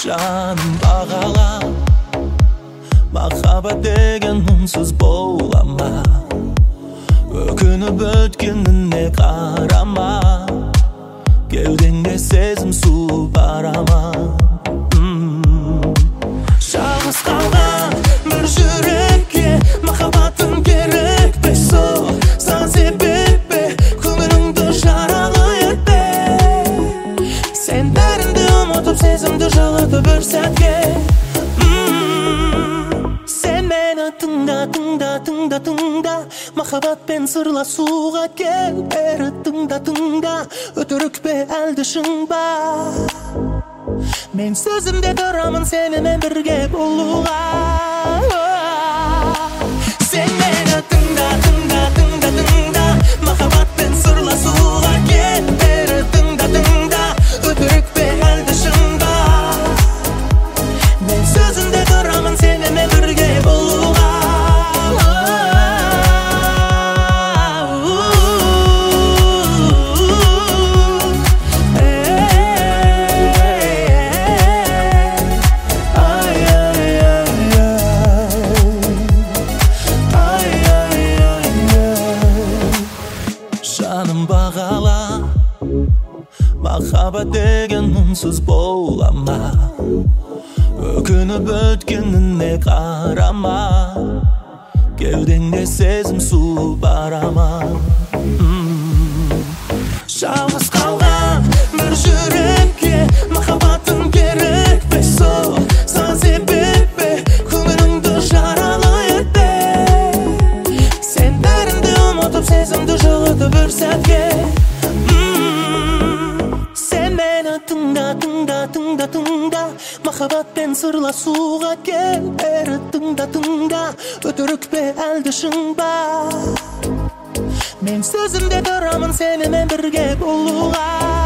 Жаным бағала, махаббат деген мұңсыз бола ма? Өкініп өткеніне қарама, кеудеңде сезім су бара ма? Жалғыз қалған бір жүрекке махаббатым керек пе сол? Сан себеп пе көңіліңді жаралы етпе? Сен бәрінді ұмытып сезімді жылытып бір сәтке. Сен мені тыңда, тыңда, тыңда, тыңда, махаббатпен сырласуға кел. Бері тыңда, тыңда, өтірік пе әлде шын ба? Мен сөзімде тұрамын сенімен бірге болуға. Сен мені тыңда, тыңда, тыңда, тыңда, махаббатпен сырласуға кел. Бері тыңда, тыңда, өтірік пе әлде шын ба? Мен сөзімде тұрамын сенімен бірге болуға. Жаным бағала, махаббат деген мұңсыз бола ма? Өкініп өткеніне қарама, кеудеңде сезім су бара ма? Жалғыз қалған бір жүрекке махаббатым керек пе сол? Сан себеп пе көңіліңді жаралы етпе? Сен бәрінді ұмытып сезімді жылытып бір сәтке. Сен мені тыңда, тыңда, тыңда, тыңда, махаббатпен сырласуға кел. Бері тыңда, тыңда, өтірік пе әлде шын ба? Мен сөзімде тұрамын сенімен бірге болуға.